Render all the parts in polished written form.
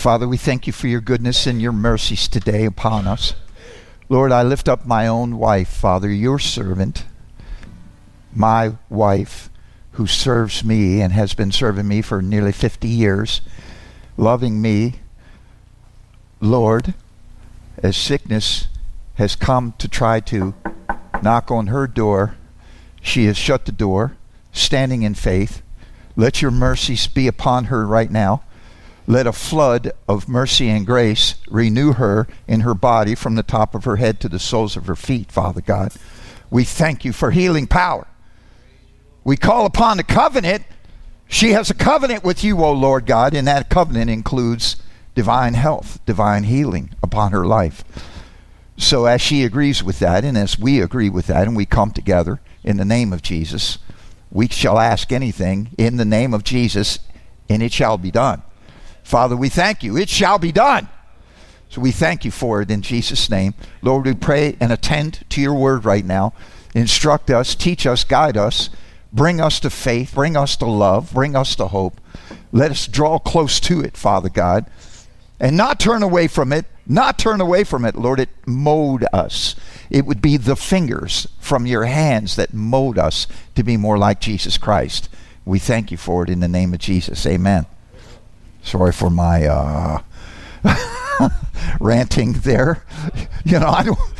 Father, we thank you for your goodness and your mercies today upon us. Lord, I lift up my own wife, Father, your servant, my wife, who serves me and has been serving me for nearly 50 years, loving me. Lord, as sickness has come to try to knock on her door, she has shut the door, standing in faith. Let your mercies be upon her right now. Let a flood of mercy and grace renew her in her body from the top of her head to the soles of her feet, Father God. We thank you for healing power. We call upon the covenant. She has a covenant with you, O Lord God, and that covenant includes divine health, divine healing upon her life. So as she agrees with that, and as we agree with that, and we come together in the name of Jesus, we shall ask anything in the name of Jesus, and it shall be done. Father, we thank you. It shall be done. So we thank you for it in Jesus' name. Lord, we pray and attend to your word right now. Instruct us, teach us, guide us. Bring us to faith, bring us to love, bring us to hope. Let us draw close to it, Father God, and not turn away from it, Lord. It mold us. It would be the fingers from your hands that mold us to be more like Jesus Christ. We thank you for it in the name of Jesus. Amen. Sorry for my ranting there. You know,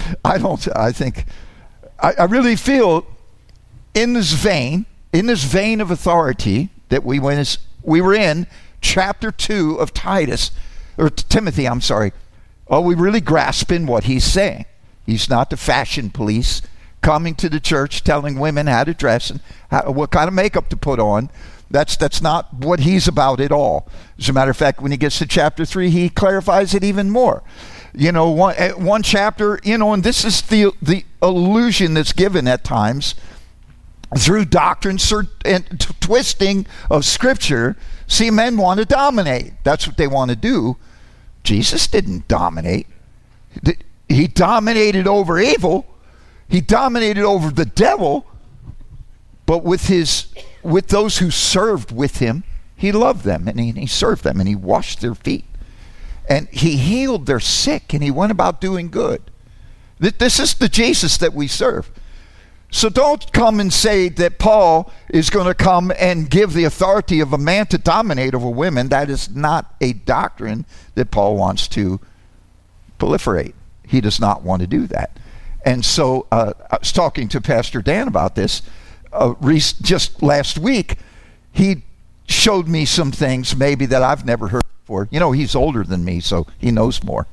I really feel in this vein of authority that we were in chapter 2 of Timothy, I'm sorry. Are we really grasping what he's saying? He's not the fashion police coming to the church telling women how to dress and what kind of makeup to put on. That's not what he's about at all. As a matter of fact, when he gets to chapter 3, he clarifies it even more. You know, one chapter, you know, and this is the illusion that's given at times through doctrine and twisting of Scripture. See, men want to dominate. That's what they want to do. Jesus didn't dominate. He dominated over evil. He dominated over the devil. But with those who served with him, he loved them and he served them and he washed their feet. And he healed their sick and he went about doing good. This is the Jesus that we serve. So don't come and say that Paul is going to come and give the authority of a man to dominate over women. That is not a doctrine that Paul wants to proliferate. He does not want to do that. And so I was talking to Pastor Dan about this just last week. He showed me some things maybe that I've never heard before. You know, he's older than me, so he knows more.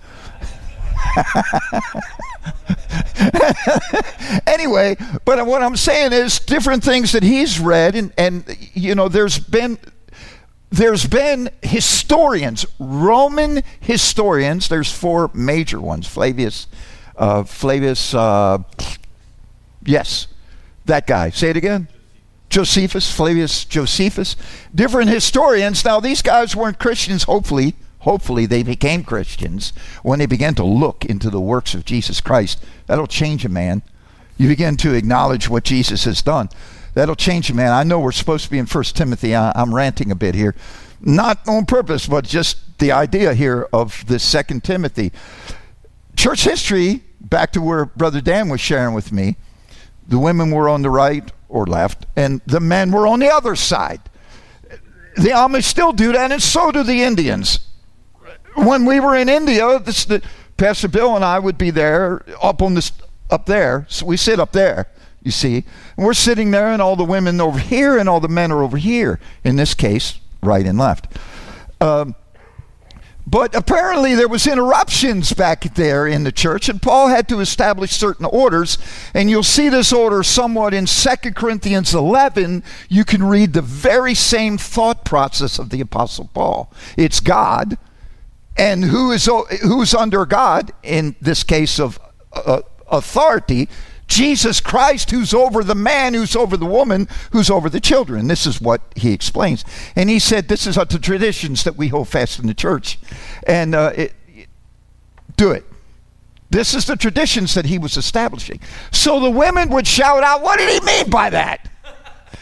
Anyway, but what I'm saying is different things that he's read, and you know, there's been historians, Roman historians. There's 4 major ones. Flavius, yes, that guy. Say it again. Josephus, Flavius Josephus. Different historians. Now, these guys weren't Christians. Hopefully they became Christians when they began to look into the works of Jesus Christ. That'll change a man. You begin to acknowledge what Jesus has done. That'll change a man. I know we're supposed to be in 1 Timothy. I'm ranting a bit here. Not on purpose, but just the idea here of this 2 Timothy. Church history, back to where Brother Dan was sharing with me, the women were on the right or left, and the men were on the other side. The Amish still do that, and so do the Indians. When we were in India, Pastor Bill and I would be there up there. So we sit up there, you see. And we're sitting there, and all the women over here, and all the men are over here. In this case, right and left. But apparently there was interruptions back there in the church, and Paul had to establish certain orders, and you'll see this order somewhat in 2 Corinthians 11. You can read the very same thought process of the Apostle Paul. It's God, and who's under God, in this case of authority? Jesus Christ, who's over the man, who's over the woman, who's over the children. This is what he explains. And he said, this is the traditions that we hold fast in the church. And do it. This is the traditions that he was establishing. So the women would shout out, what did he mean by that?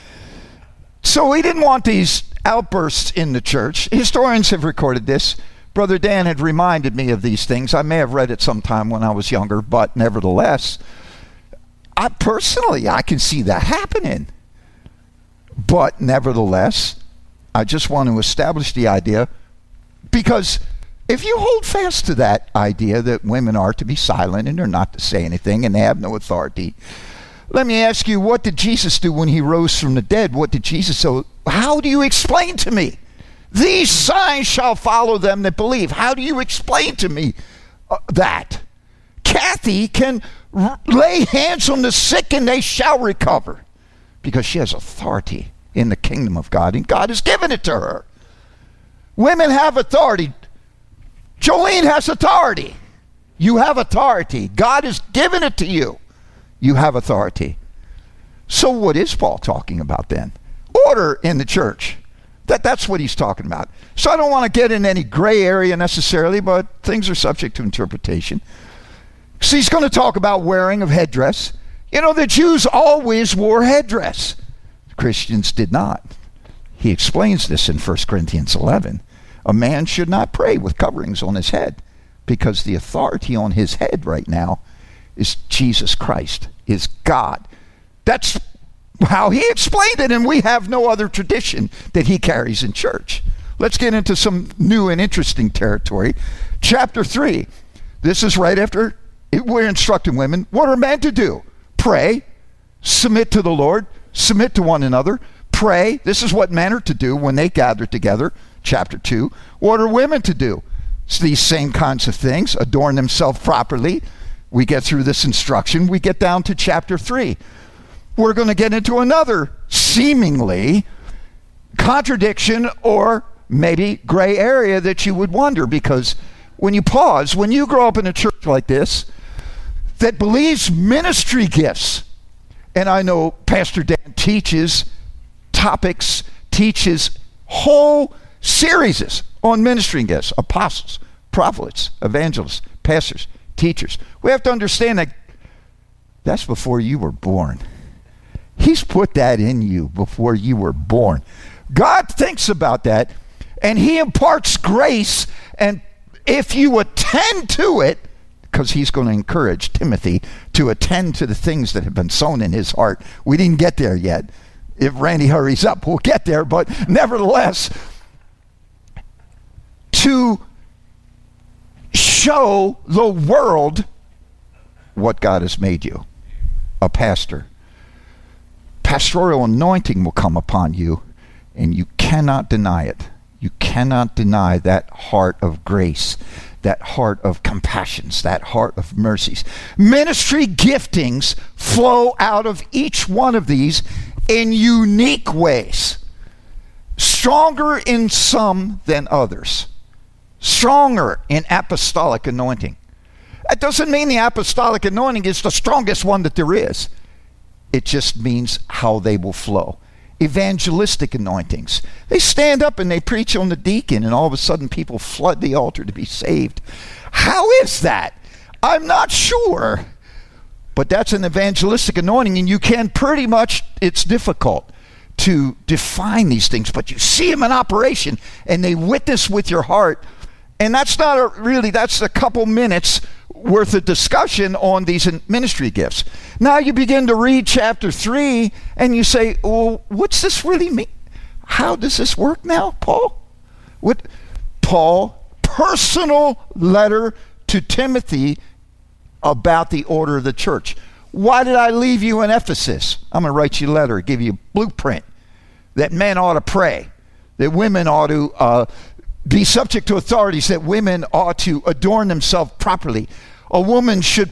So he didn't want these outbursts in the church. Historians have recorded this. Brother Dan had reminded me of these things. I may have read it sometime when I was younger, but nevertheless, I can see that happening. But nevertheless, I just want to establish the idea, because if you hold fast to that idea that women are to be silent and they're not to say anything and they have no authority, let me ask you, what did Jesus do when he rose from the dead? What did Jesus say? How do you explain to me? These signs shall follow them that believe. How do you explain to me that? Kathy can lay hands on the sick and they shall recover, because she has authority in the kingdom of God, and God has given it to her. Women have authority. Jolene has authority. You have authority. God has given it to you. You have authority. So what is Paul talking about then? Order in the church. That's what he's talking about. So I don't want to get in any gray area necessarily, but things are subject to interpretation. So he's going to talk about wearing of headdress. You know, the Jews always wore headdress. Christians did not. He explains this in 1 Corinthians 11. A man should not pray with coverings on his head, because the authority on his head right now is Jesus Christ, is God. That's how he explained it, and we have no other tradition that he carries in church. Let's get into some new and interesting territory. Chapter 3. This is right after we're instructing women. What are men to do? Pray, submit to the Lord, submit to one another, pray. This is what men are to do when they gather together. Chapter 2. What are women to do? It's these same kinds of things. Adorn themselves properly. We get through this instruction. We get down to chapter 3. We're going to get into another seemingly contradiction or maybe gray area that you would wonder, because when you pause, when you grow up in a church like this that believes ministry gifts, and I know Pastor Dan teaches topics, teaches whole series on ministry gifts, apostles, prophets, evangelists, pastors, teachers. We have to understand that that's before you were born. He's put that in you before you were born. God thinks about that, and he imparts grace, and if you attend to it, because he's going to encourage Timothy to attend to the things that have been sown in his heart. We didn't get there yet. If Randy hurries up, we'll get there, but nevertheless, to show the world what God has made you, a pastor. Pastoral anointing will come upon you, and you cannot deny it. You cannot deny that heart of grace, that heart of compassions, that heart of mercies. Ministry giftings flow out of each one of these in unique ways. Stronger in some than others. Stronger in apostolic anointing. That doesn't mean the apostolic anointing is the strongest one that there is. It just means how they will flow. Evangelistic anointings. They stand up and they preach on the deacon, and all of a sudden people flood the altar to be saved. How is that? I'm not sure. But that's an evangelistic anointing, and you can pretty much, it's difficult to define these things, but you see them in operation, and they witness with your heart. And that's not that's a couple minutes worth of discussion on these ministry gifts. Now you begin to read chapter 3 and you say, well, what's this really mean? How does this work now, Paul? Paul, personal letter to Timothy about the order of the church. Why did I leave you in Ephesus? I'm going to write you a letter, give you a blueprint that men ought to pray, that women ought to be subject to authorities, that women ought to adorn themselves properly. A woman should,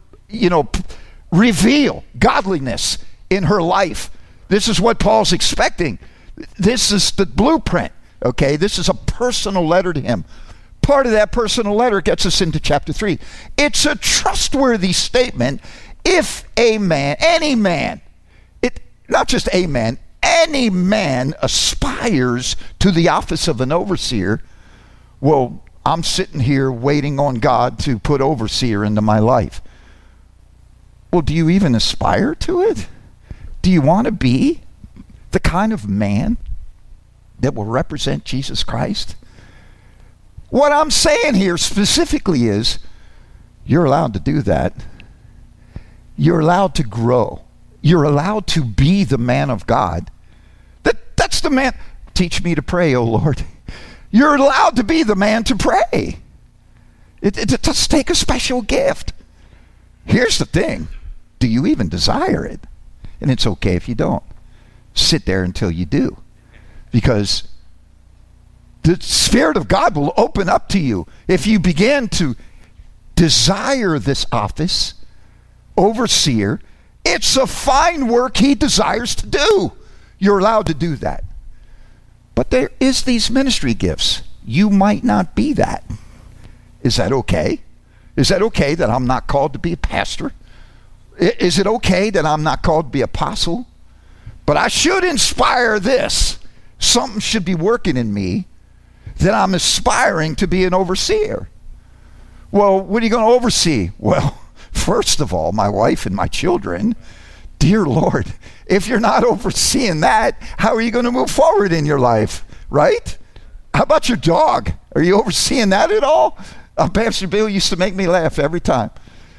reveal godliness in her life. This is what Paul's expecting. This is the blueprint, okay? This is a personal letter to him. Part of that personal letter gets us into chapter 3. It's a trustworthy statement. If a man, any man, not just a man, any man aspires to the office of an overseer, well, I'm sitting here waiting on God to put overseer into my life. Well, do you even aspire to it? Do you want to be the kind of man that will represent Jesus Christ? What I'm saying here specifically is you're allowed to do that. You're allowed to grow. You're allowed to be the man of God. That's the man. Teach me to pray, O Lord. You're allowed to be the man to pray. It does take a special gift. Here's the thing. Do you even desire it? And it's okay if you don't. Sit there until you do. Because the Spirit of God will open up to you. If you begin to desire this office, overseer, it's a fine work he desires to do. You're allowed to do that. But there is these ministry gifts. You might not be that. Is that okay? Is that okay that I'm not called to be a pastor? Is it okay that I'm not called to be apostle? But I should inspire this. Something should be working in me that I'm aspiring to be an overseer. Well, what are you going to oversee? Well, first of all, my wife and my children. Dear Lord, if you're not overseeing that, how are you going to move forward in your life, right? How about your dog? Are you overseeing that at all? Pastor Bill used to make me laugh every time.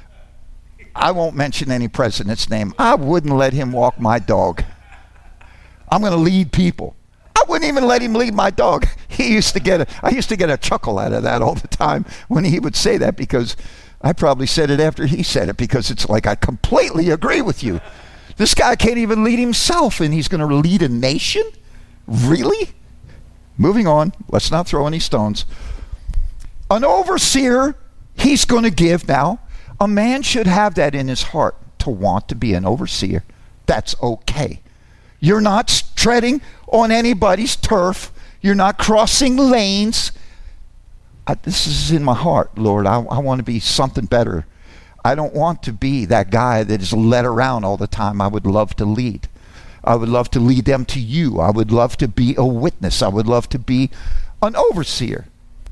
I won't mention any president's name. I wouldn't let him walk my dog. I'm going to lead people. I wouldn't even let him lead my dog. I used to get a chuckle out of that all the time when he would say that, because I probably said it after he said it, because it's like I completely agree with you. This guy can't even lead himself, and he's going to lead a nation? Really? Moving on. Let's not throw any stones. An overseer, he's going to give now. A man should have that in his heart to want to be an overseer. That's okay. You're not treading on anybody's turf. You're not crossing lanes. This is in my heart, Lord. I want to be something better. I don't want to be that guy that is led around all the time. I would love to lead. I would love to lead them to you. I would love to be a witness. I would love to be an overseer.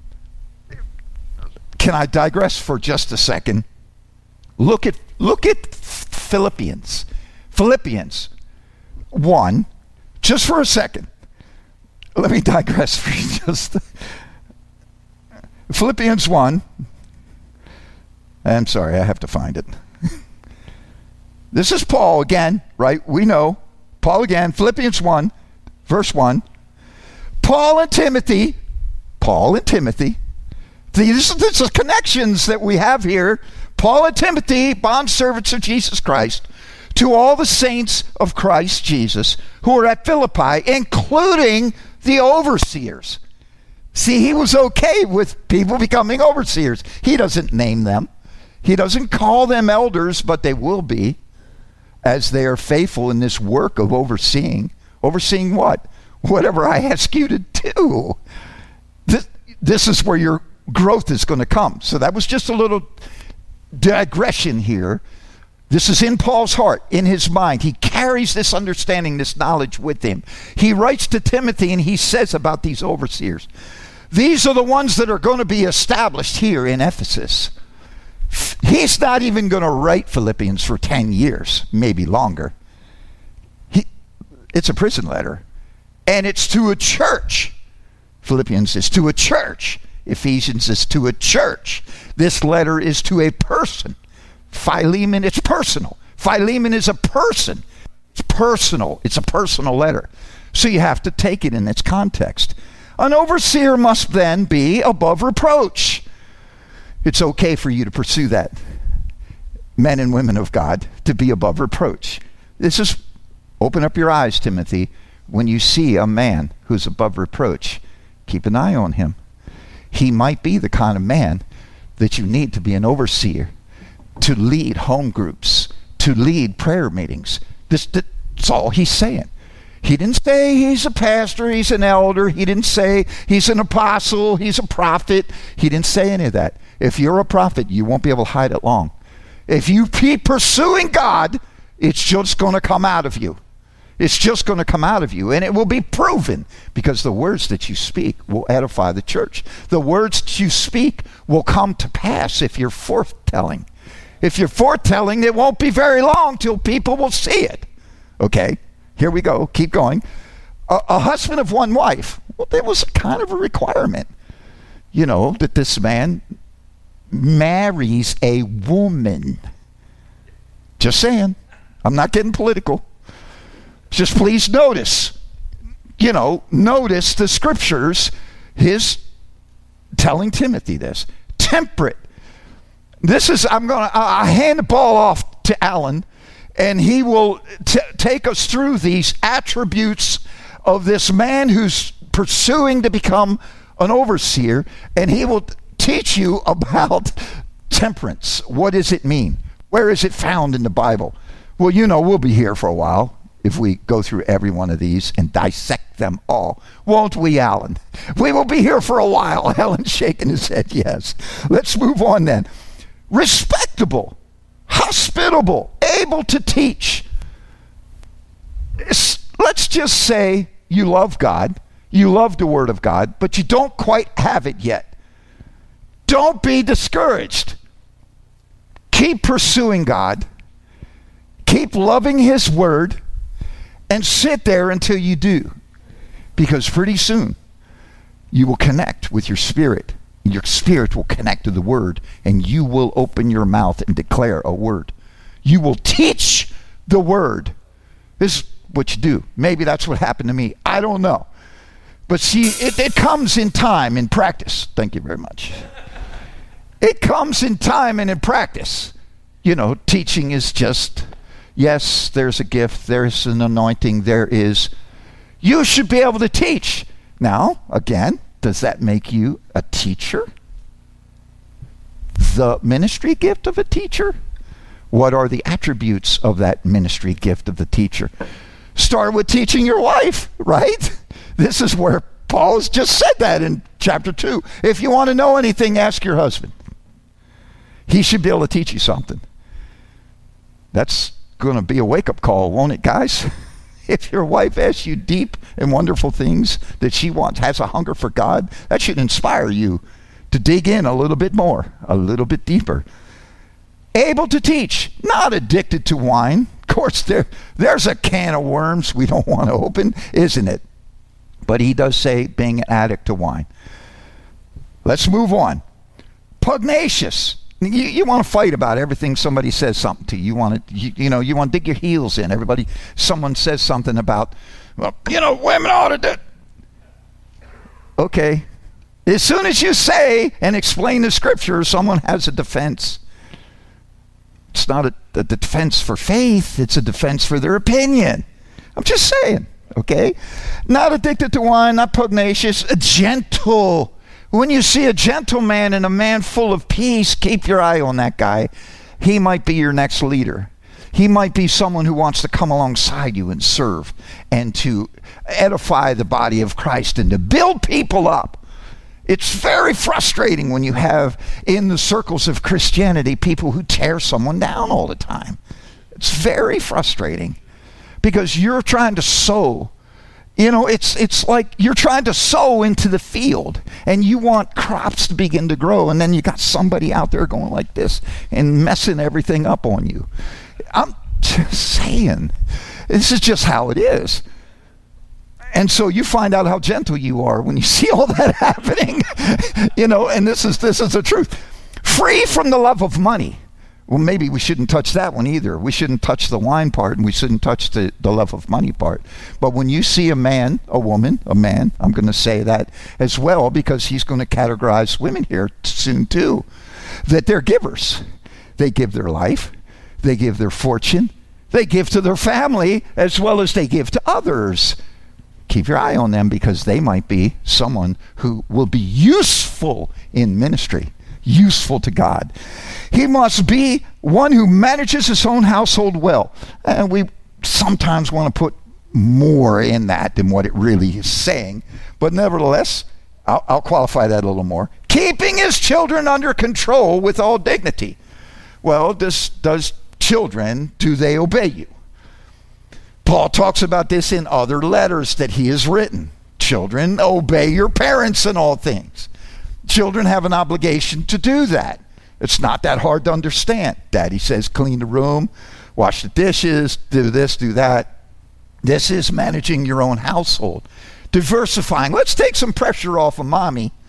Can I digress for just a second? Look at Philippians 1, just for a second. Let me digress for just Philippians 1. I'm sorry, I have to find it. This is Paul again, right? We know. Paul again, Philippians 1, verse 1. Paul and Timothy. These are the connections that we have here. Paul and Timothy, bondservants of Jesus Christ, to all the saints of Christ Jesus who are at Philippi, including the overseers. See, he was okay with people becoming overseers. He doesn't name them. He doesn't call them elders, but they will be, as they are faithful in this work of overseeing. Overseeing what? Whatever I ask you to do. This is where your growth is going to come. So that was just a little digression here. This is in Paul's heart, in his mind. He carries this understanding, this knowledge with him. He writes to Timothy and he says about these overseers, these are the ones that are going to be established here in Ephesus. He's not even going to write Philippians for 10 years, maybe longer. It's a prison letter. And it's to a church. Philippians is to a church. Ephesians is to a church. This letter is to a person. Philemon, it's personal. Philemon is a person. It's personal. It's a personal letter. So you have to take it in its context. An overseer must then be above reproach. It's okay for you to pursue that, men and women of God, to be above reproach. This is, open up your eyes, Timothy. When you see a man who's above reproach, keep an eye on him. He might be the kind of man that you need to be an overseer, to lead home groups, to lead prayer meetings. That's all he's saying. He didn't say he's a pastor, he's an elder. He didn't say he's an apostle, he's a prophet. He didn't say any of that. If you're a prophet, you won't be able to hide it long. If you keep pursuing God, it's just going to come out of you. It's just going to come out of you, and it will be proven, because the words that you speak will edify the church. The words that you speak will come to pass if you're forthtelling. If you're forthtelling, it won't be very long till people will see it. Okay, here we go. Keep going. A husband of one wife. Well, that was kind of a requirement. that this man marries a woman. Just saying. I'm not getting political. Just please notice, notice the scriptures, his telling Timothy this. Temperate. This is, I'll hand the ball off to Alan, and he will take us through these attributes of this man who's pursuing to become an overseer, and he will teach you about temperance. What does it mean? Where is it found in the Bible? Well, we'll be here for a while if we go through every one of these and dissect them all. Won't we, Alan? We will be here for a while. Alan's shaking his head yes. Let's move on then. Respectable, hospitable, able to teach. Let's just say you love God, you love the Word of God, but you don't quite have it yet. Don't be discouraged. Keep pursuing God. Keep loving His Word, and sit there until you do. Because pretty soon, you will connect with your spirit. Your spirit will connect to the Word, and you will open your mouth and declare a word. You will teach the Word. This is what you do. Maybe that's what happened to me. I don't know. But see, it comes in time, in practice. Thank you very much. It comes in time and in practice. Teaching is just, yes, there's a gift, there's an anointing, you should be able to teach. Now, again, does that make you a teacher? The ministry gift of a teacher? What are the attributes of that ministry gift of the teacher? Start with teaching your wife, right? This is where Paul has just said that in chapter 2. If you want to know anything, ask your husband. He should be able to teach you something. That's going to be a wake-up call, won't it, guys? If your wife asks you deep and wonderful things that she has a hunger for God, that should inspire you to dig in a little bit more, a little bit deeper. Able to teach, not addicted to wine. Of course, there's a can of worms we don't want to open, isn't it? But he does say being an addict to wine. Let's move on. Pugnacious. You want to fight about everything somebody says something to you. You want to dig your heels in. Someone says something about, women ought to do. Okay. As soon as you say and explain the scripture, someone has a defense. It's not a defense for faith. It's a defense for their opinion. I'm just saying. Okay. Not addicted to wine, not pugnacious, gentle. When you see a gentleman and a man full of peace, keep your eye on that guy. He might be your next leader. He might be someone who wants to come alongside you and serve and to edify the body of Christ and to build people up. It's very frustrating when you have in the circles of Christianity people who tear someone down all the time. It's very frustrating because you're trying to sow. It's like you're trying to sow into the field and you want crops to begin to grow, and then you got somebody out there going like this and messing everything up on you. I'm just saying, this is just how it is. And so you find out how gentle you are when you see all that happening, and this is the truth. Free from the love of money. Well, maybe we shouldn't touch that one either. We shouldn't touch the wine part, and we shouldn't touch the love of money part. But when you see a man, a woman, a man, I'm going to say that as well because he's going to categorize women here soon too, that they're givers. They give their life. They give their fortune. They give to their family as well as they give to others. Keep your eye on them because they might be someone who will be useful in ministry. Useful to God. He must be one who manages his own household well. And we sometimes want to put more in that than what it really is saying. But nevertheless, I'll qualify that a little more. Keeping his children under control with all dignity. Well, does children, do they obey you? Paul talks about this in other letters that he has written. Children, obey your parents in all things. Children have an obligation to do that. It's not that hard to understand. Daddy says clean the room, wash the dishes, do this, do that. This is managing your own household. Diversifying. Let's take some pressure off of mommy.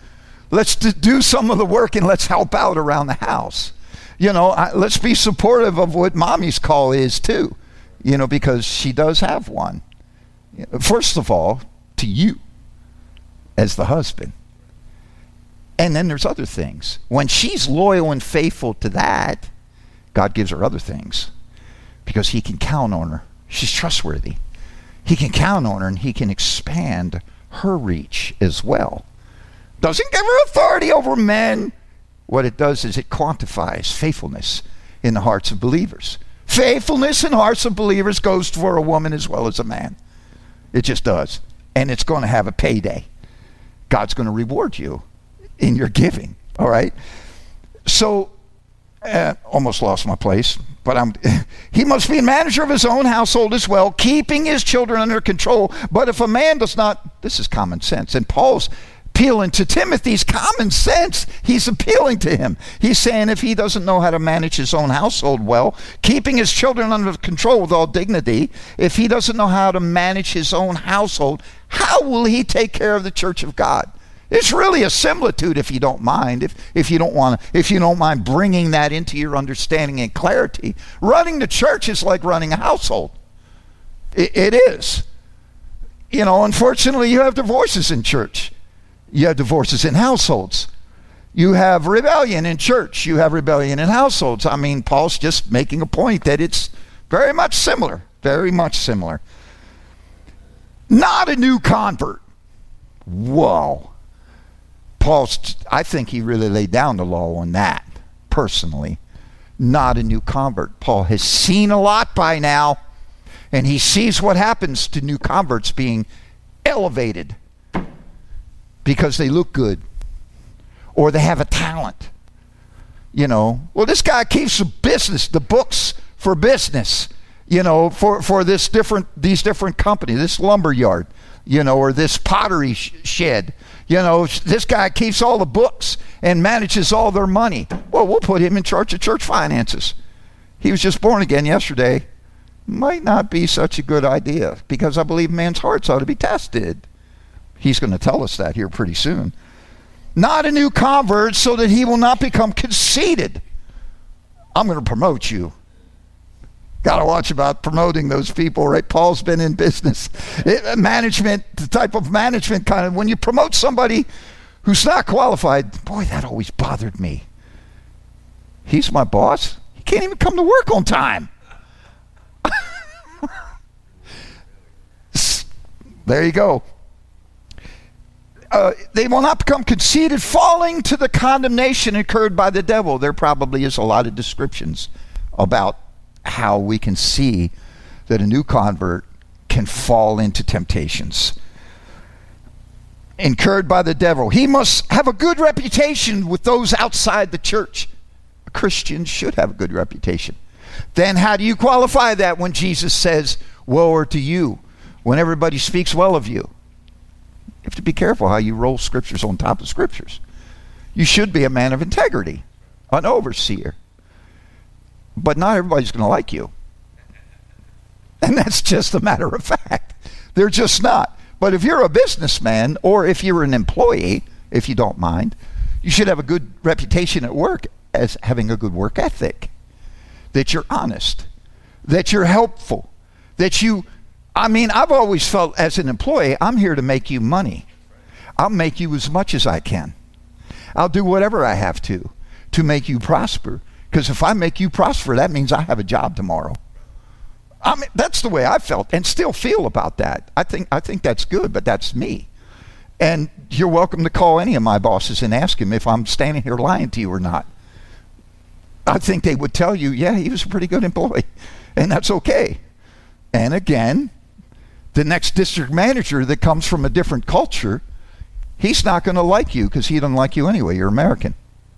Let's do some of the work and let's help out around the house. Let's be supportive of what mommy's call is too, because she does have one. First of all, to you as the husband. And then there's other things. When she's loyal and faithful to that, God gives her other things because he can count on her. She's trustworthy. He can count on her and he can expand her reach as well. Doesn't give her authority over men. What it does is it quantifies faithfulness in the hearts of believers. Faithfulness in hearts of believers goes for a woman as well as a man. It just does. And it's going to have a payday. God's going to reward you in your giving. All right? So, almost lost my place. But he must be a manager of his own household as well, keeping his children under control. But if a man does not, this is common sense. And Paul's appealing to Timothy's common sense. He's appealing to him. He's saying if he doesn't know how to manage his own household well, keeping his children under control with all dignity, if he doesn't know how to manage his own household, how will he take care of the church of God? It's really a similitude if you don't mind, if you don't mind bringing that into your understanding and clarity. Running the church is like running a household. It is. Unfortunately, you have divorces in church. You have divorces in households. You have rebellion in church. You have rebellion in households. I mean, Paul's just making a point that it's very much similar. Very much similar. Not a new convert. Whoa. I think he really laid down the law on that, personally. Not a new convert. Paul has seen a lot by now, and he sees what happens to new converts being elevated because they look good or they have a talent. Well, this guy keeps the books for business, for these different companies, this lumber yard, or this pottery shed. This guy keeps all the books and manages all their money. Well, we'll put him in charge of church finances. He was just born again yesterday. Might not be such a good idea because I believe man's hearts ought to be tested. He's going to tell us that here pretty soon. Not a new convert so that he will not become conceited. I'm going to promote you. Got to watch about promoting those people, right? Paul's been in business. Management, the type of management kind of, when you promote somebody who's not qualified, boy, that always bothered me. He's my boss. He can't even come to work on time. There you go. They will not become conceited, falling to the condemnation incurred by the devil. There probably is a lot of descriptions about how we can see that a new convert can fall into temptations incurred by the devil. He must have a good reputation with those outside the church. Christians should have a good reputation. Then how do you qualify that when Jesus says, woe are to you, when everybody speaks well of you? You have to be careful how you roll scriptures on top of scriptures. You should be a man of integrity, an overseer. But not everybody's going to like you. And that's just a matter of fact. They're just not. But if you're a businessman or if you're an employee, if you don't mind, you should have a good reputation at work as having a good work ethic. That you're honest. That you're helpful. I've always felt as an employee, I'm here to make you money. I'll make you as much as I can. I'll do whatever I have to make you prosper. Because if I make you prosper, that means I have a job tomorrow. That's the way I felt and still feel about that. I think that's good, but that's me. And you're welcome to call any of my bosses and ask him if I'm standing here lying to you or not. I think they would tell you, yeah, he was a pretty good employee. And that's okay. And again, the next district manager that comes from a different culture, he's not going to like you because he doesn't like you anyway. You're American.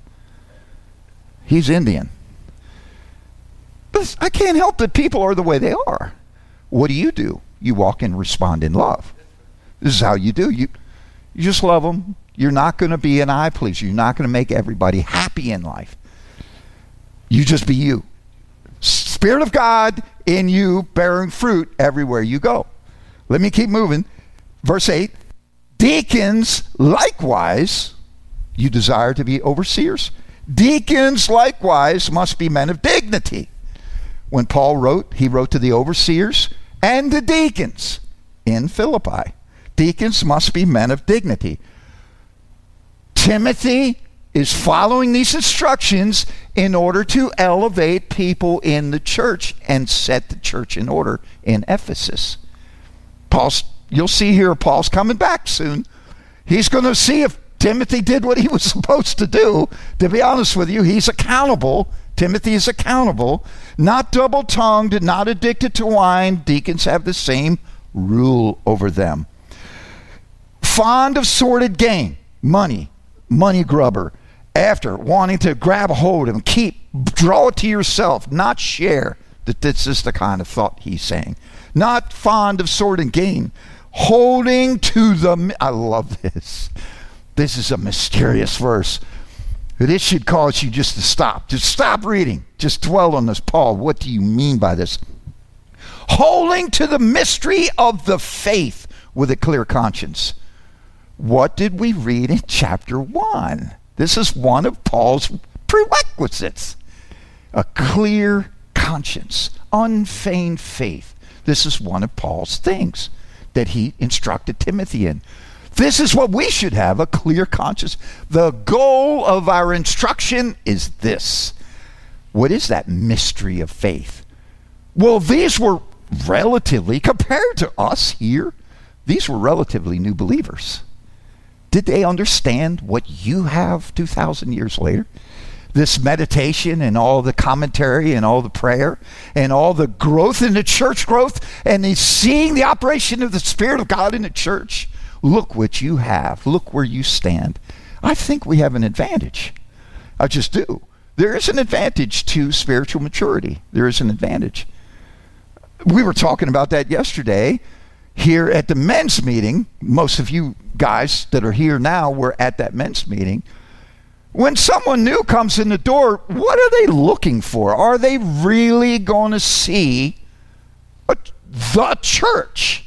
He's Indian. But I can't help that people are the way they are. What do? You walk and respond in love. This is how you do. You just love them. You're not going to be an eye pleaser. You're not going to make everybody happy in life. You just be you. Spirit of God in you, bearing fruit everywhere you go. Let me keep moving. Verse 8. Deacons likewise. you desire to be overseers? Deacons likewise must be men of dignity. When Paul wrote, he wrote to the overseers and the deacons in Philippi. Deacons must be men of dignity. Timothy is following these instructions in order to elevate people in the church and set the church in order in Ephesus. You'll see here Paul's coming back soon. He's going to see if Timothy did what he was supposed to do. To be honest with you, he's accountable. Timothy is accountable. Not double-tongued, not addicted to wine. Deacons have the same rule over them. Fond of sordid gain, money grubber. After wanting to grab a hold of and draw it to yourself, not share. This is the kind of thought he's saying. Not fond of sordid gain. Holding to the... I love this. This is a mysterious verse. This should cause you just to stop. Just stop reading. Just dwell on this. Paul, what do you mean by this? Holding to the mystery of the faith with a clear conscience. What did we read in chapter 1? This is one of Paul's prerequisites. A clear conscience, unfeigned faith. This is one of Paul's things that he instructed Timothy in. This is what we should have, a clear conscience. The goal of our instruction is this. What is that mystery of faith? Well, these were relatively, compared to us here, these were relatively new believers. Did they understand what you have 2,000 years later? This meditation and all the commentary and all the prayer and all the growth in the church growth and seeing the operation of the Spirit of God in the church. Look what you have. Look where you stand. I think we have an advantage. I just do. There is an advantage to spiritual maturity. There is an advantage. We were talking about that yesterday here at the men's meeting. Most of you guys that are here now were at that men's meeting. When someone new comes in the door, what are they looking for? Are they really going to see the church?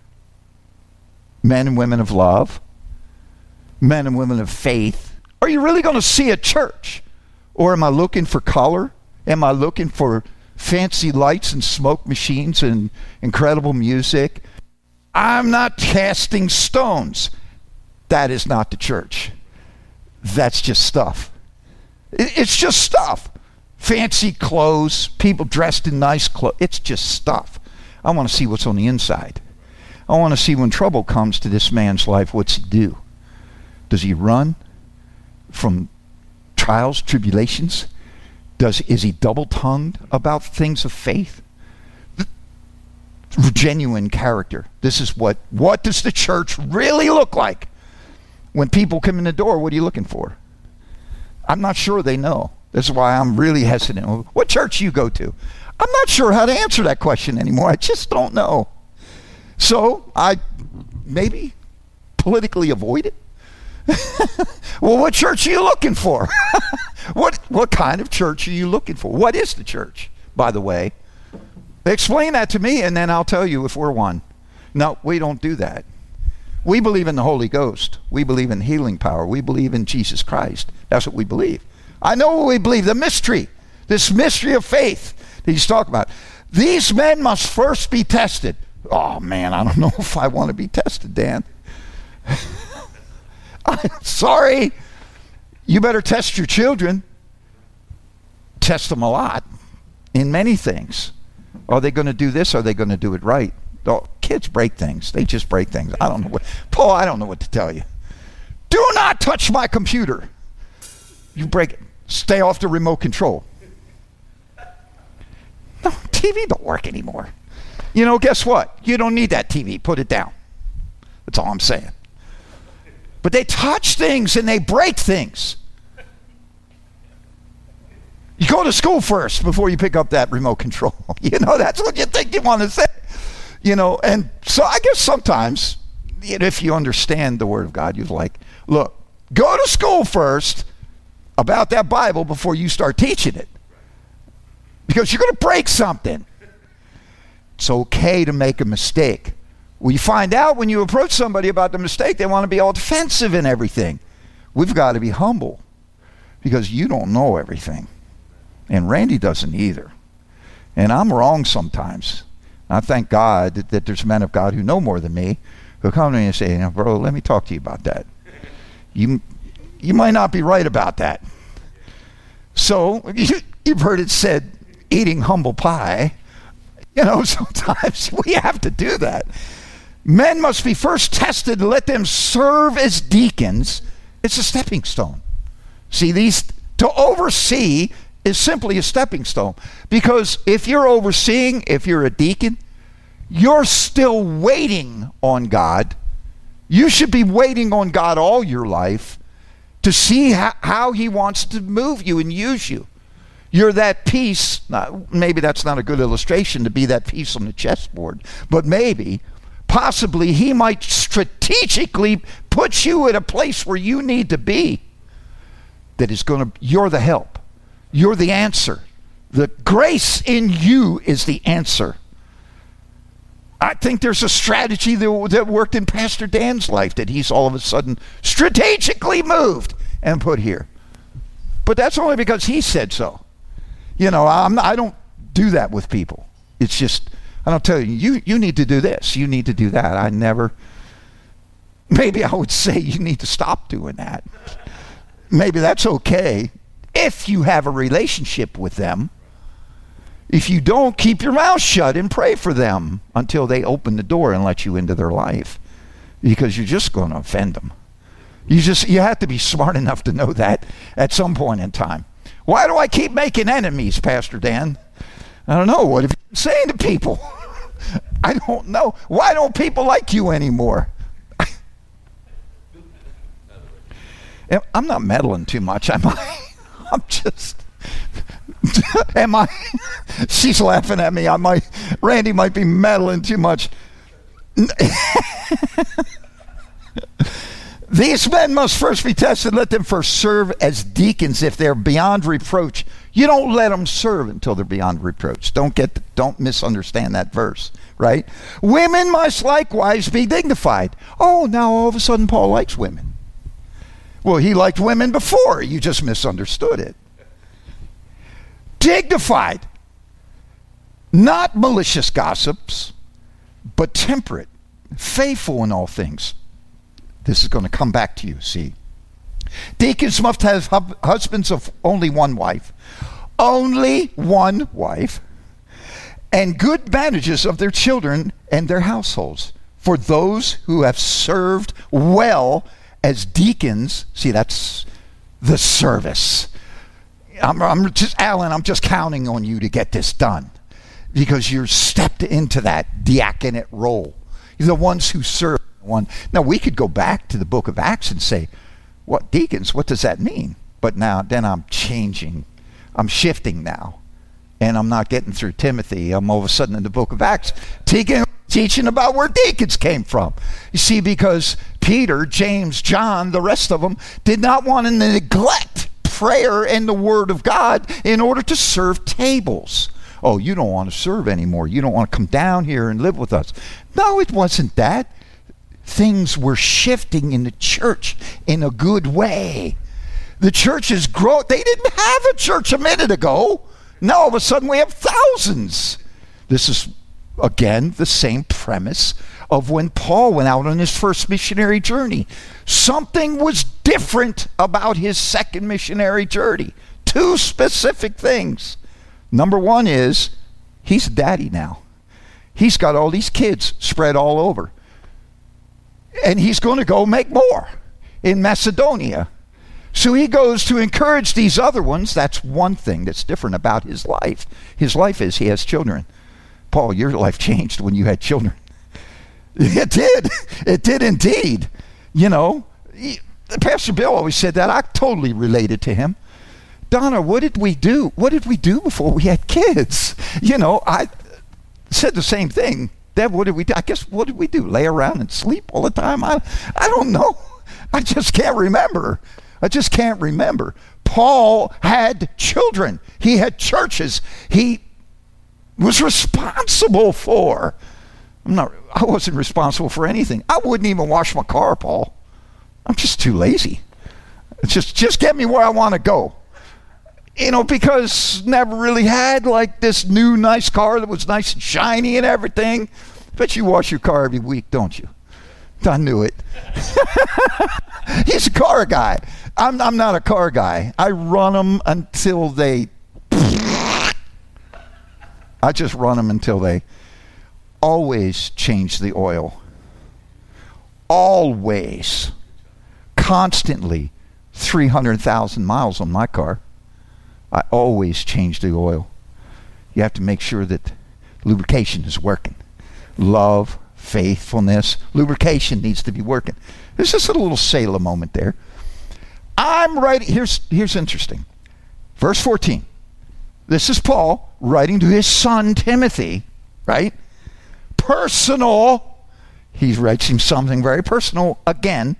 Men and women of love, men and women of faith. Are you really going to see a church? Or am I looking for color? Am I looking for fancy lights and smoke machines and incredible music? I'm not casting stones. That is not the church. That's just stuff. It's just stuff. Fancy clothes, people dressed in nice clothes. It's just stuff. I want to see what's on the inside. I want to see when trouble comes to this man's life, what's he do? Does he run from trials, tribulations? Is he double-tongued about things of faith? Genuine character. This is what does the church really look like? When people come in the door, what are you looking for? I'm not sure they know. This is why I'm really hesitant. What church you go to? I'm not sure how to answer that question anymore. I just don't know. So I maybe politically avoid it. Well, what church are you looking for? What kind of church are you looking for? What is the church, by the way? Explain that to me, and then I'll tell you if we're one. No, we don't do that. We believe in the Holy Ghost. We believe in healing power. We believe in Jesus Christ. That's what we believe. I know what we believe, the mystery, this mystery of faith that he's talking about. These men must first be tested. Oh, man, I don't know if I want to be tested, Dan. I'm sorry. You better test your children. Test them a lot in many things. Are they going to do this? Are they going to do it right? Oh, kids break things. They just break things. I don't know Paul, I don't know what to tell you. Do not touch my computer. You break it. Stay off the remote control. No, TV don't work anymore. You know, guess what? You don't need that TV. Put it down. That's all I'm saying. But they touch things and they break things. You go to school first before you pick up that remote control. You know, that's what you think you want to say. You know, and so I guess sometimes, if you understand the Word of God, you're like, look, go to school first about that Bible before you start teaching it. Because you're going to break something. It's okay to make a mistake. Well, you find out when you approach somebody about the mistake, they want to be all defensive and everything. we've got to be humble because you don't know everything. And Randy doesn't either. And I'm wrong sometimes. I thank God that there's men of God who know more than me who come to me and say, bro, let me talk to you about that. You might not be right about that. So you've heard it said, eating humble pie. Sometimes we have to do that. Men must be first tested and let them serve as deacons. It's a stepping stone. See, to oversee is simply a stepping stone. Because if you're overseeing, if you're a deacon, you're still waiting on God. You should be waiting on God all your life to see how he wants to move you and use you. You're that piece. Maybe that's not a good illustration to be that piece on the chessboard, but possibly he might strategically put you at a place where you need to be. You're the help. You're the answer. The grace in you is the answer. I think there's a strategy that worked in Pastor Dan's life that he's all of a sudden strategically moved and put here. But that's only because he said so. I don't do that with people. It's just, I don't tell you need to do this, you need to do that. Maybe I would say you need to stop doing that. Maybe that's okay if you have a relationship with them. If you don't, keep your mouth shut and pray for them until they open the door and let you into their life, because you're just going to offend them. You have to be smart enough to know that at some point in time. Why do I keep making enemies, Pastor Dan? I don't know. What have you been saying to people? I don't know. Why don't people like you anymore? I'm not meddling too much, am I? I'm just... Am I? She's laughing at me. Randy might be meddling too much. These men must first be tested. Let them first serve as deacons if they're beyond reproach. You don't let them serve until they're beyond reproach. Don't misunderstand that verse, right? Women must likewise be dignified. Oh, now all of a sudden Paul likes women. Well, he liked women before. You just misunderstood it. Dignified. Not malicious gossips, but temperate, faithful in all things. This is going to come back to you, see. Deacons must have husbands of only one wife, and good managers of their children and their households. For those who have served well as deacons, see, that's the service. I'm just counting on you to get this done, because you're stepped into that diaconate role. You're the ones who serve. Now, we could go back to the book of Acts and say, what deacons, what does that mean? But then I'm changing. I'm shifting now. And I'm not getting through Timothy. I'm all of a sudden in the book of Acts teaching about where deacons came from. You see, because Peter, James, John, the rest of them did not want to neglect prayer and the word of God in order to serve tables. Oh, you don't want to serve anymore. You don't want to come down here and live with us. No, it wasn't that. Things were shifting in the church in a good way. The church is growing. They didn't have a church a minute ago. Now all of a sudden we have thousands. This is, again, the same premise of when Paul went out on his first missionary journey. Something was different about his second missionary journey. Two specific things. Number one is, he's a daddy now. He's got all these kids spread all over. And he's going to go make more in Macedonia. So he goes to encourage these other ones. That's one thing that's different about his life. His life is he has children. Paul, your life changed when you had children. It did. It did indeed. Pastor Bill always said that. I totally related to him. Donna, what did we do? What did we do before we had kids? I said the same thing. Deb, what did we do? I guess, what did we do? Lay around and sleep all the time? I don't know. I just can't remember. Paul had children. He had churches. He was responsible for. I wasn't responsible for anything. I wouldn't even wash my car, Paul. I'm just too lazy. Just get me where I want to go. Because never really had like this new nice car that was nice and shiny and everything. Bet you wash your car every week, don't you? I knew it. He's a car guy. I'm not a car guy. I run them until they... I just run them until they always change the oil. Always. Constantly. 300,000 miles on my car. I always change the oil. You have to make sure that lubrication is working. Love, faithfulness, lubrication needs to be working. There's just a little Selah moment there. I'm writing, here's interesting. Verse 14. This is Paul writing to his son Timothy, right? Personal. He writes him something very personal again.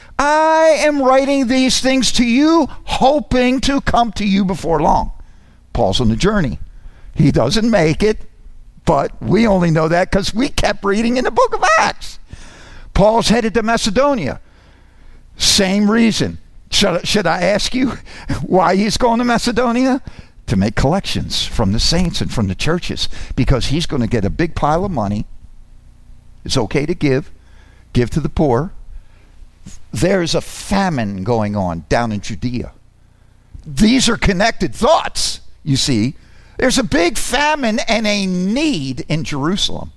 I am writing these things to you, hoping to come to you before long. Paul's on the journey. He doesn't make it, but we only know that because we kept reading in the book of Acts. Paul's headed to Macedonia. Same reason. Should I ask you why he's going to Macedonia? To make collections from the saints and from the churches, because he's going to get a big pile of money. It's okay to give to the poor. There's a famine going on down in Judea. These are connected thoughts, you see. There's a big famine and a need in Jerusalem.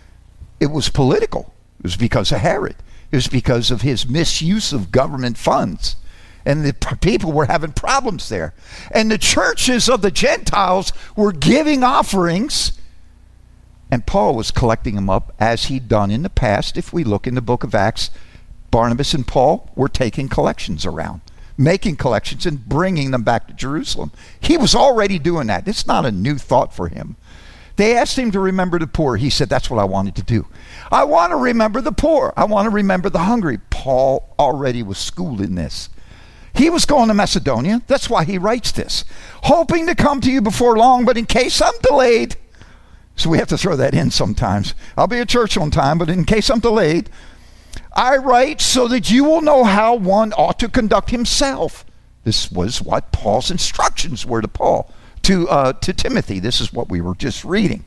It was political. It was because of Herod. It was because of his misuse of government funds. And the people were having problems there. And the churches of the Gentiles were giving offerings. And Paul was collecting them up as he'd done in the past. If we look in the book of Acts, Barnabas and Paul were taking collections around, making collections and bringing them back to Jerusalem. He was already doing that. It's not a new thought for him. They asked him to remember the poor. He said, that's what I wanted to do. I want to remember the poor. I want to remember the hungry. Paul already was schooled in this. He was going to Macedonia. That's why he writes this. Hoping to come to you before long, but in case I'm delayed. So we have to throw that in sometimes. I'll be at church on time, but in case I'm delayed, I write so that you will know how one ought to conduct himself. This was what Paul's instructions were to Paul, to Timothy. This is what we were just reading.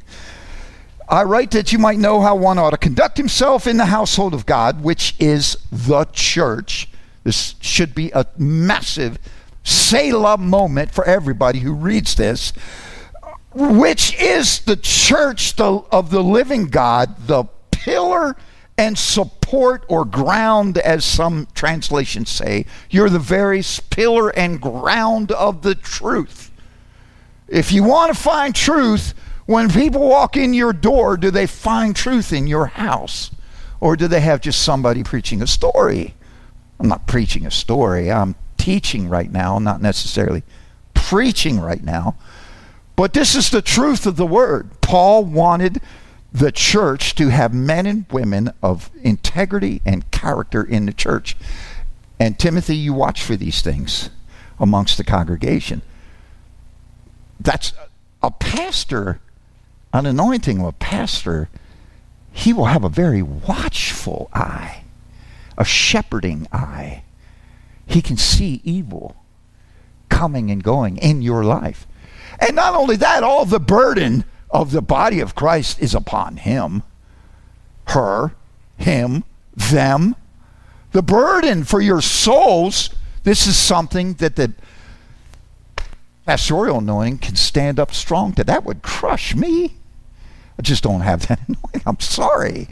I write that you might know how one ought to conduct himself in the household of God, which is the church. This should be a massive Selah moment for everybody who reads this, which is the church of the living God, the pillar and support or ground, as some translations say. You're the very pillar and ground of the truth. If you want to find truth, when people walk in your door, do they find truth in your house? Or do they have just somebody preaching a story? I'm not preaching a story. I'm teaching right now, not necessarily preaching right now. But this is the truth of the word. Paul wanted the church to have men and women of integrity and character in the church. And Timothy, you watch for these things amongst the congregation. That's a pastor, an anointing of a pastor. He will have a very watchful eye, a shepherding eye. He can see evil coming and going in your life. And not only that, all the burden of the body of Christ is upon him, her, him, them. The burden for your souls, this is something that the pastoral anointing can stand up strong to. That would crush me. I just don't have that anointing. I'm sorry.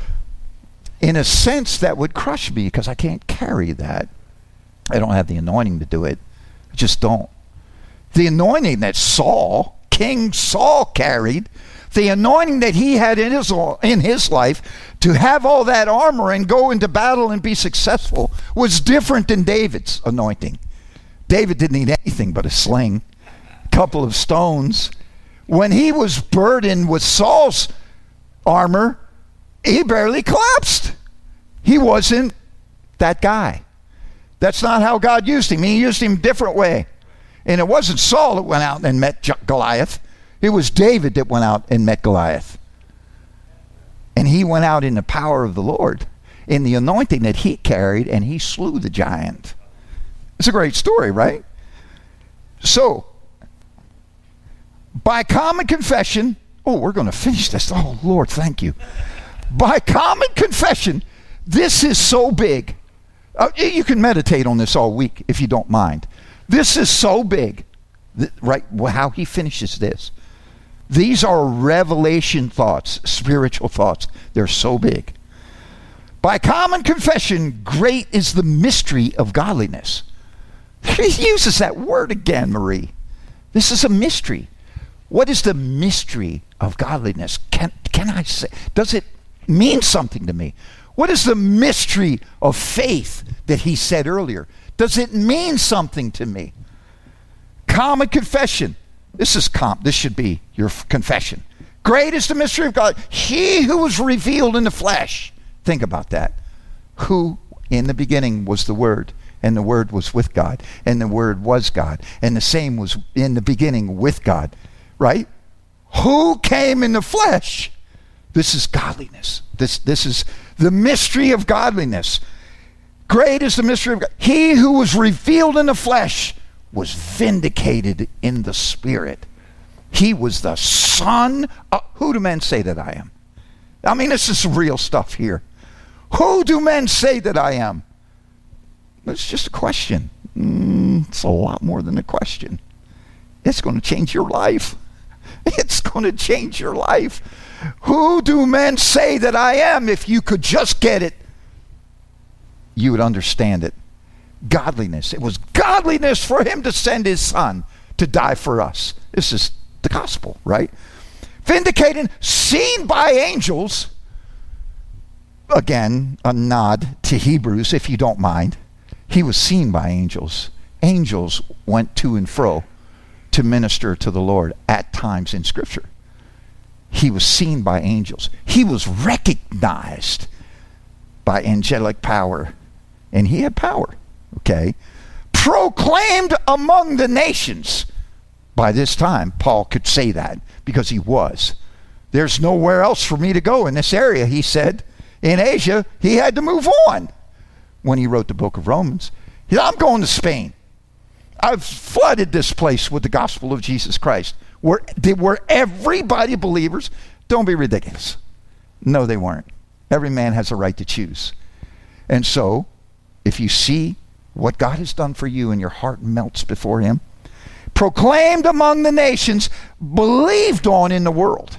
In a sense, that would crush me because I can't carry that. I don't have the anointing to do it. I just don't. The anointing that King Saul carried, the anointing that he had in his life to have all that armor and go into battle and be successful was different than David's anointing. David didn't need anything but a sling, a couple of stones. When he was burdened with Saul's armor, he barely collapsed. He wasn't that guy. That's not how God used him. He used him a different way. And it wasn't Saul that went out and met Goliath. It was David that went out and met Goliath. And he went out in the power of the Lord, in the anointing that he carried, and he slew the giant. It's a great story, right? So, by common confession, we're going to finish this. Oh, Lord, thank you. By common confession, this is so big. You can meditate on this all week if you don't mind. This is so big, right? How he finishes this. These are revelation thoughts, spiritual thoughts. They're so big. By common confession, great is the mystery of godliness. He uses that word again, Marie. This is a mystery. What is the mystery of godliness? Can I say? Does it mean something to me? What is the mystery of faith that he said earlier? Does it mean something to me? Common confession. This should be your confession. Great is the mystery of God. He who was revealed in the flesh. Think about that. Who in the beginning was the Word, and the Word was with God, and the Word was God, and the same was in the beginning with God. Right? Who came in the flesh? This is godliness. This is the mystery of godliness. Great is the mystery of God. He who was revealed in the flesh was vindicated in the Spirit. He was the Son of... Who do men say that I am? I mean, this is real stuff here. Who do men say that I am? It's just a question. It's a lot more than a question. It's going to change your life. It's going to change your life. Who do men say that I am? If you could just get it, you would understand it. Godliness. It was godliness for him to send his Son to die for us. This is the gospel, right? Vindicated, seen by angels. Again, a nod to Hebrews, if you don't mind. He was seen by angels. Angels went to and fro to minister to the Lord at times in Scripture. He was seen by angels. He was recognized by angelic power. And he had power, okay? Proclaimed among the nations. By this time, Paul could say that because he was. There's nowhere else for me to go in this area, he said. In Asia, he had to move on when he wrote the book of Romans. He said, I'm going to Spain. I've flooded this place with the gospel of Jesus Christ. Were everybody believers? Don't be ridiculous. No, they weren't. Every man has a right to choose. And so, if you see what God has done for you and your heart melts before him, proclaimed among the nations, believed on in the world.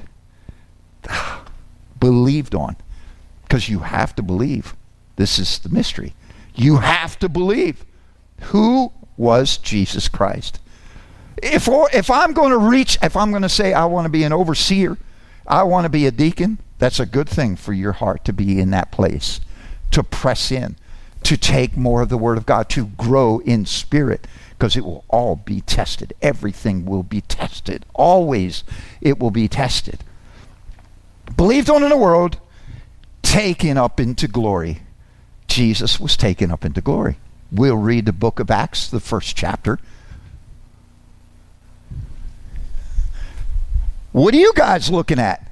Believed on. Because you have to believe. This is the mystery. You have to believe. Who was Jesus Christ? If I'm going to say I want to be an overseer, I want to be a deacon, that's a good thing for your heart to be in that place, to press in, to take more of the Word of God, to grow in spirit, because it will all be tested. Everything will be tested. Always it will be tested. Believed on in the world, taken up into glory. Jesus was taken up into glory. We'll read the book of Acts, the first chapter. What are you guys looking at?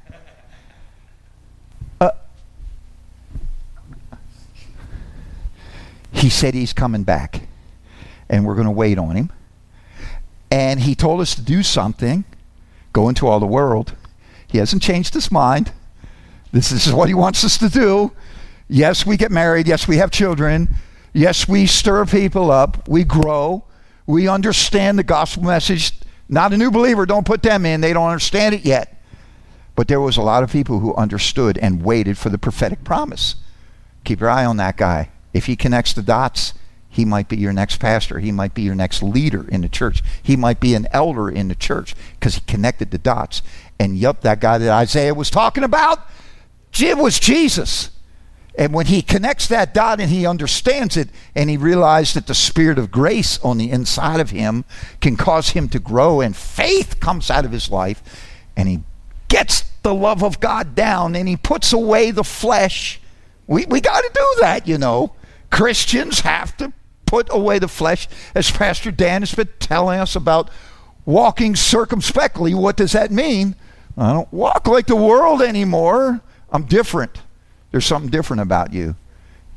He said he's coming back, and we're going to wait on him. And he told us to do something, go into all the world. He hasn't changed his mind. This is what he wants us to do. Yes, we get married. Yes, we have children. Yes, we stir people up. We grow. We understand the gospel message. Not a new believer. Don't put them in. They don't understand it yet. But there was a lot of people who understood and waited for the prophetic promise. Keep your eye on that guy. If he connects the dots, he might be your next pastor. He might be your next leader in the church. He might be an elder in the church because he connected the dots. And yup, that guy that Isaiah was talking about, it was Jesus. And when he connects that dot and he understands it, and he realized that the spirit of grace on the inside of him can cause him to grow, and faith comes out of his life, and he gets the love of God down, and he puts away the flesh. We got to do that, you know. Christians have to put away the flesh, as Pastor Dan has been telling us about walking circumspectly. What does that mean? I don't walk like the world anymore. I'm different. There's something different about you.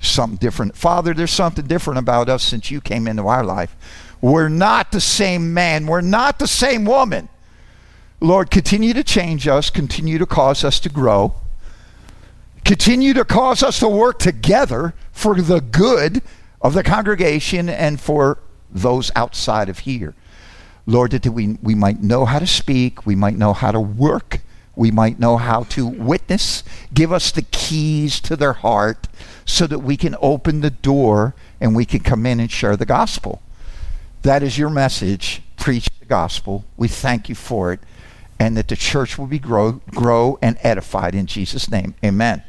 something different. Father, there's something different about us since you came into our life. We're not the same man. We're not the same woman. Lord, continue to change us. Continue to cause us to grow. Continue to cause us to work together for the good of the congregation and for those outside of here. Lord, that we might know how to speak. We might know how to work. We might know how to witness. Give us the keys to their heart so that we can open the door and we can come in and share the gospel. That is your message. Preach the gospel. We thank you for it. And that the church will be grow and edified in Jesus' name. Amen.